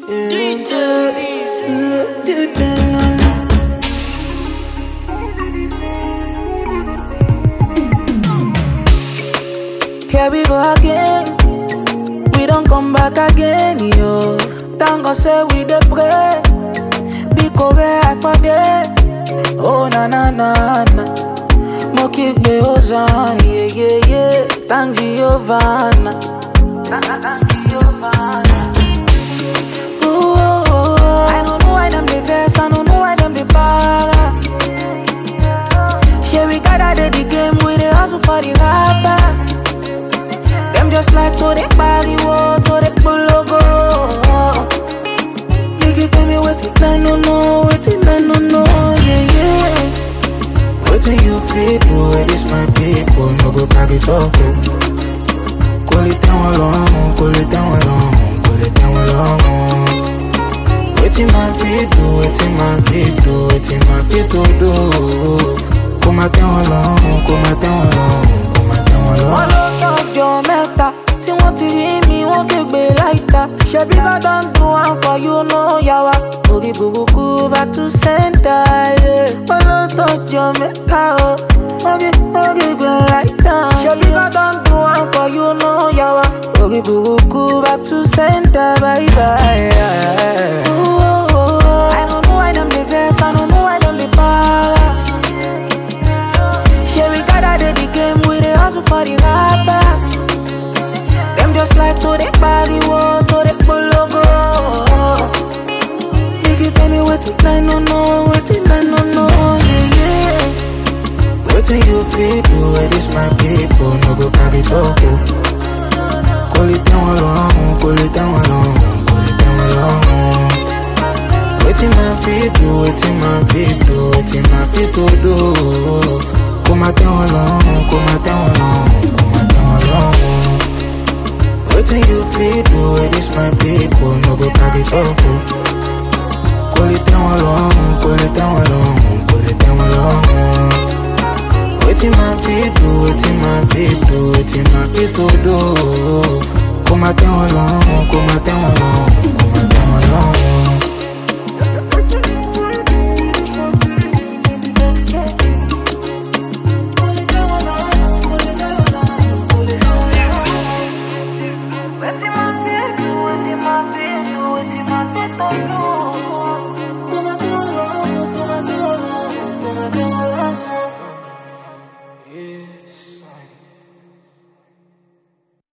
Here we go again. We don't come back again, yo. Thank God say we dey pray. Because where I for day. Oh na na na na. Mo kigbe ozan, yeah yeah yeah. Thank Giovanna. Thank Giovanna. Ooh, oh, oh. I don't know why them dey vex, I don't know why them dey para. Here we gather the game, we dey hustle for the rapper. Them just like to the party, to the logo. Nigga tell me what it I don't know, what it I don't know, yeah yeah. What do you feel? Do it is my people, no go carry talk. Call it down along, call it down along, call it down along. What in my feet do, what in my feet do, what in my feet to do. Come down along, come down along, come down along. Your meta, see what you hear me, won't get be like that. Shabby got done do one for you, no yawa. Boogie boogie back to center, yeah. Follow touch your meta, oh. Boogie be like that. Shabby got done do one for you, no yawa. Boogie boogie back to center, bye bye. Yeah. Ooh, oh, oh, oh. I don't know why them dey vex, I don't know why them dey para. Yeah, we gather the game, we dey hustle for the rapper. Them just like to the party, to the logo. Nigga tell me what it I don't know, what it I don't know, yeah yeah. What do you feel? Do it is my people, no go carry talk. Call it down along, call it down along, call it down along. What in my feet do, what in my feet do, what in my feet to do. Come down along, come down along, come down along. What do you feel? Do it is my people, no go carry talk. Call it down along, call it down along, call it down along. What in my feet do, what in my feet do, what in my feet to do. Come down along, come down along, come down along. What's in my face? What's in my face? What's in my face?